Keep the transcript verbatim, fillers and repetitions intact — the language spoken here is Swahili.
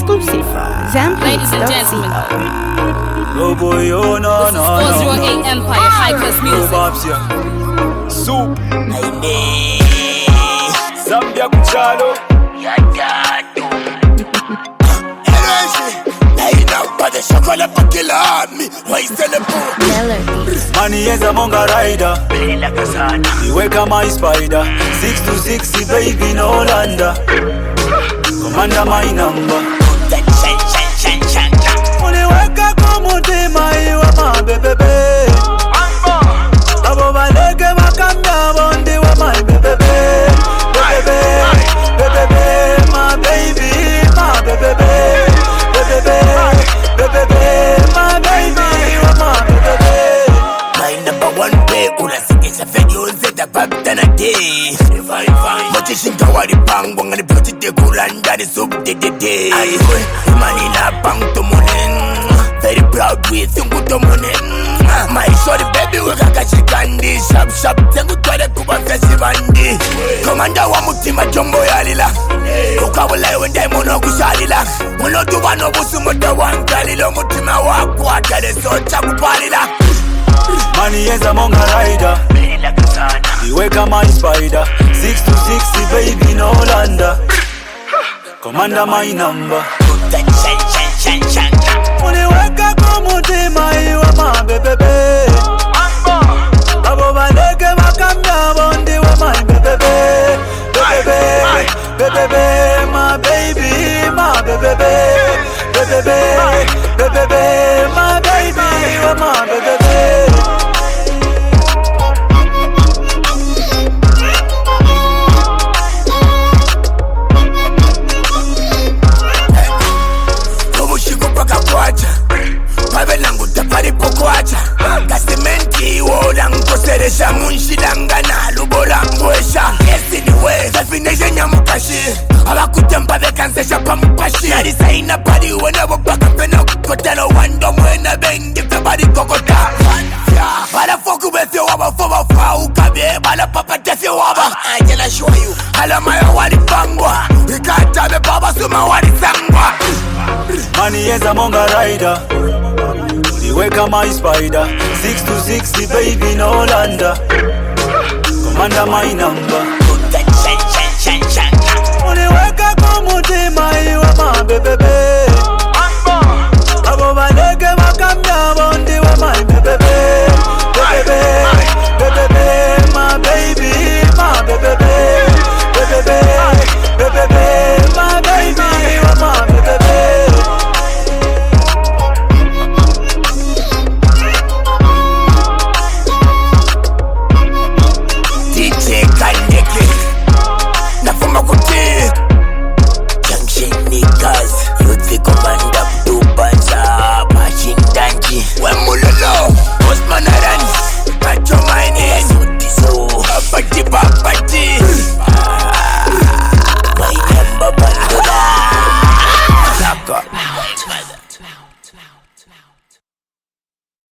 Exclusive from Zambian. Ladies and gentlemen, Oh boy, oh no, this is no, four oh no, eight no. Empire High Class Music. Babs, yeah. Soup. Zambia kuchalo. Money is a monga rider. Iweka my spider. Six to sixty, baby, no landa. Commander my number. Uniweka kumutima iwa my baby. Abo baleke makamba bondi wa my baby. Baby, baby, my baby, my baby. Baby, baby, my baby, my baby. My number one way, unasikisha video zeta babda na day. Mochi shinka wari bang, wangani beauty de kulanda ni sub de de de. Aywe, imani na bang to munen. Very proud with you to munen. My shorty baby weka kachikandi. Shop shop, tengu twade kuba festivandi. Komanda wa mutima jombo yalila. Uka wala wende mono kushalila. Mono tuwa no busu muda wangalila. Mutima wakwa kade socha kupalila. Money is a monga rider. Iweka my spider. Six to sixty, baby, no landa. Commander my number. Uniweka kumutima iwa my baby. Abo baleke makamba bondi wa my baby. Baby, baby, my baby, my baby. Baby, baby, my baby, my baby. Kasimenti wola nkoseresha munshilanga na lubola ngwesha. Yes in the way, selfinesha nyamukashi. Abakutemba bekansesha pamupashi. Yarisa ina pari wena wabaka pena kukotelo. Wando mwena bengi febari kokota. Bala foku bethi waba foba fa ukabe. Bala papa defi waba Angela show you. Hala maya wali bangwa. Ikata be baba suma wali sangwa. Money is a monga rider. Iweka my spider. Six to sixty, baby, no landa. Commander my number. Uniweka kumutima iwa my